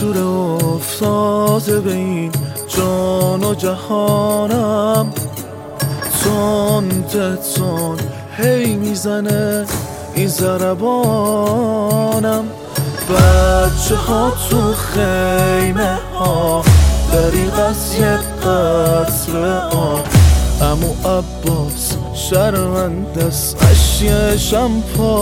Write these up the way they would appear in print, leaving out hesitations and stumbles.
شور افتاده به این جان و جهانم، تند هی میزنه این ضربانم. بچه ها تو خیمه ها دریغ از یه قطره آب، عمو عباس شرمنده است اشیشم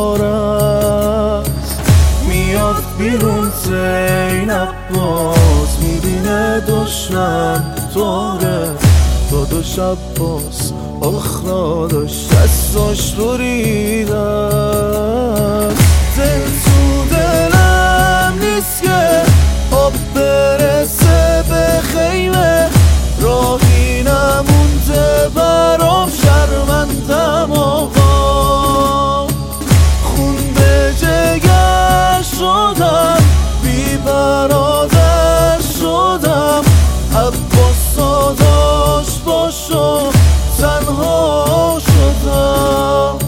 پارست. میاد بیرون زینب باز میبینه دشمن دوره، داداش عباس آخ داداش دستاش بریده است. دل تو دلم نیست که آب برسه به خیمه، راهی نمونده برام شرمندم آقا. خون به جگر شدم بی برادر شدم، عباس داداش باشو تنها شدم.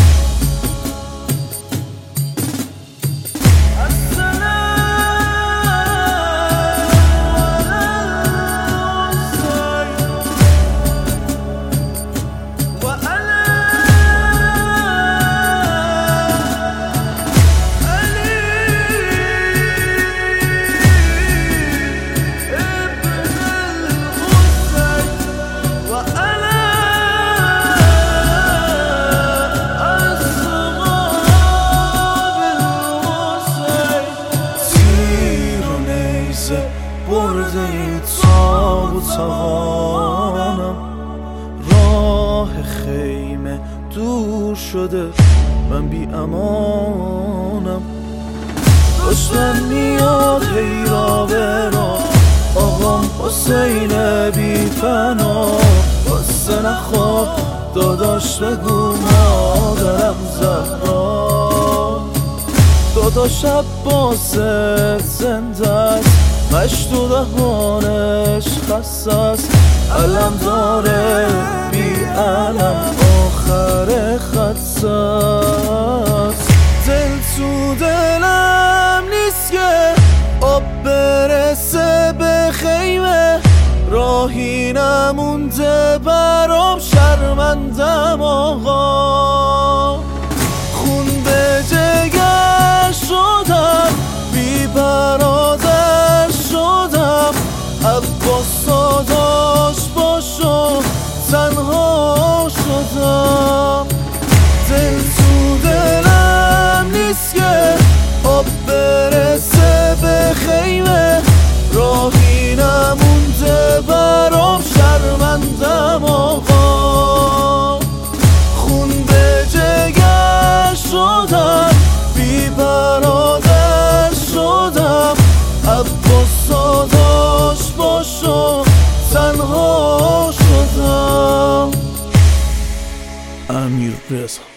برده تاب و توانم، راه خیمه دور شده من بی امانم. دشمن میاد هی را به را، آقام حسین بی فنا. واسه نخواب داداش بگو مادرم زهرا، داداش عباس زنده است مشت و دهانش خسته است، علم داره بی علم آخر خط است. دل تو دلم نیست که آب برسه به خیمه، راهی نمونده برام شرمندم آقا. خون به جگر شدم بی برادر شدم، عباس داداش باشو تنها شدم. دل تو دلم نیست که آب برسه به خیمه، راهی نمونده برام شرمندم آقا. خون به جگر شدم بی برادر شدم، عباس داداش باشو تنها شدم. امیر رضا.